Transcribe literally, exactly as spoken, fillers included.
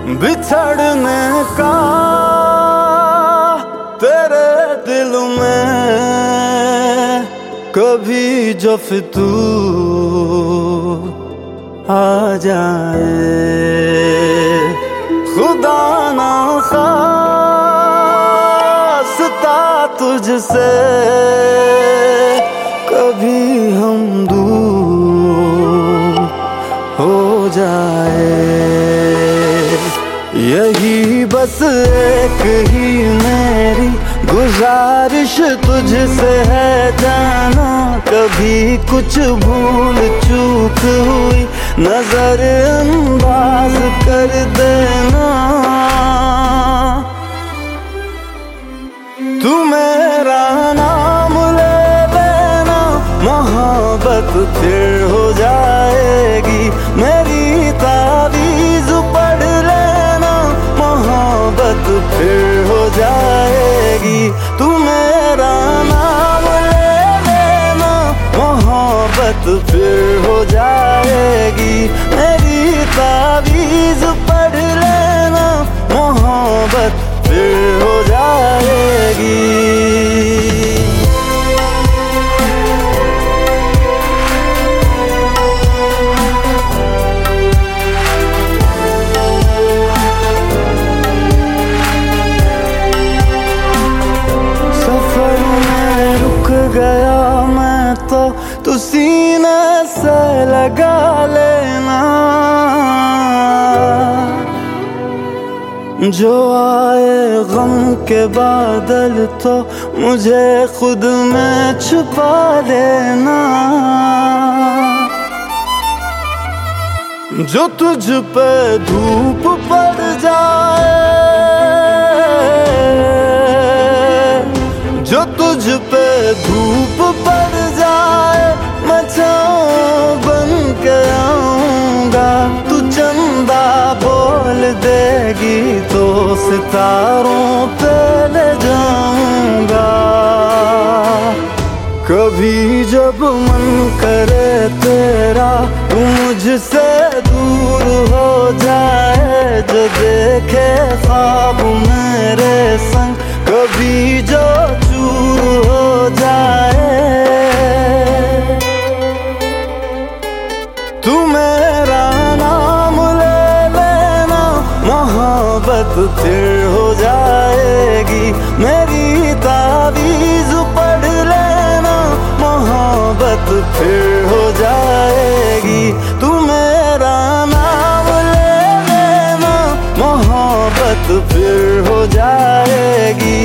बिछड़ने का तेरे दिल में कभी जो फितूर आ जाए, खुदा ना खास्ता तुझसे कभी हम दूर हो जाए। यही बस एक ही मेरी गुजारिश तुझसे है जाना, कभी कुछ भूल चूक हुई नजर अंदाज कर देना। तू मेरा नाम ले लेना, मोहब्बत फिर हो जाएगी। मेरी तावीज़ पढ़ लेना, मोहब्बत फिर हो जाएगी। तू मेरा नाम ले लेना, मोहब्बत फिर हो जाएगी। मेरी तावीज़ पढ़ लेना, मोहब्बत फिर हो जाएगी। गया मैं तो तू सीने से लगा लेना, जो आए गम के बादल तो मुझे खुद में छुपा लेना। जो तुझ पे धूप पड़ जाए, जो तुझ पे धूप पड़ जाए, मैं छाँव बन के आऊंगा। तू चंदा बोल देगी तो सितारों पे ले जाऊंगा। कभी जब मन करे तेरा तू मुझसे दूर हो जाए, जो देखे ख्वाब मेरे संग कभी जो चूर हो जाए। तू मेरा नाम ले लेना, मोहब्बत फिर हो जाएगी। मेरी तावीज़ पढ़ लेना, मोहब्बत फिर हो जाएगी। तू मेरा नाम ले लेना, मोहब्बत फिर हो जाएगी।